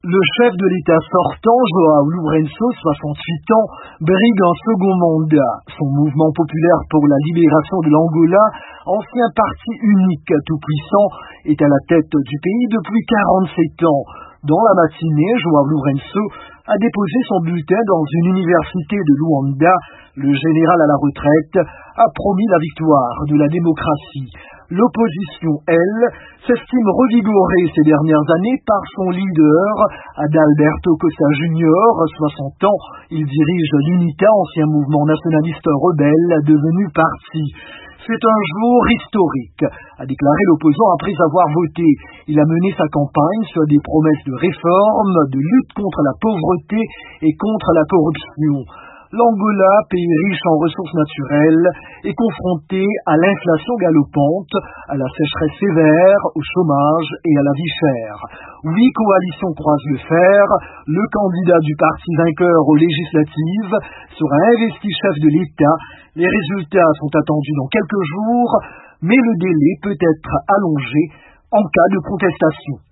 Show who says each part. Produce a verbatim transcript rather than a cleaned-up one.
Speaker 1: Le chef de l'État sortant, João Lourenço, soixante-huit ans, brigue un second mandat. Son mouvement populaire pour la libération de l'Angola, ancien parti unique tout-puissant, est à la tête du pays depuis quarante-sept ans. Dans la matinée, João Lourenço a déposé son bulletin dans une université de Luanda. Le général à la retraite a promis la victoire de la démocratie. L'opposition, elle, s'estime revigorée ces dernières années par son leader, Adalberto Costa Junior, soixante ans. Il dirige l'UNITA, ancien mouvement nationaliste rebelle devenu parti. C'est un jour historique, a déclaré l'opposant après avoir voté. Il a mené sa campagne sur des promesses de réforme, de lutte contre la pauvreté et contre la corruption. L'Angola, pays riche en ressources naturelles, est confronté à l'inflation galopante, à la sécheresse sévère, au chômage et à la vie chère. Huit coalitions croisent le fer. Le candidat du parti vainqueur aux législatives sera investi chef de l'État. Les résultats sont attendus dans quelques jours, mais le délai peut être allongé en cas de contestation.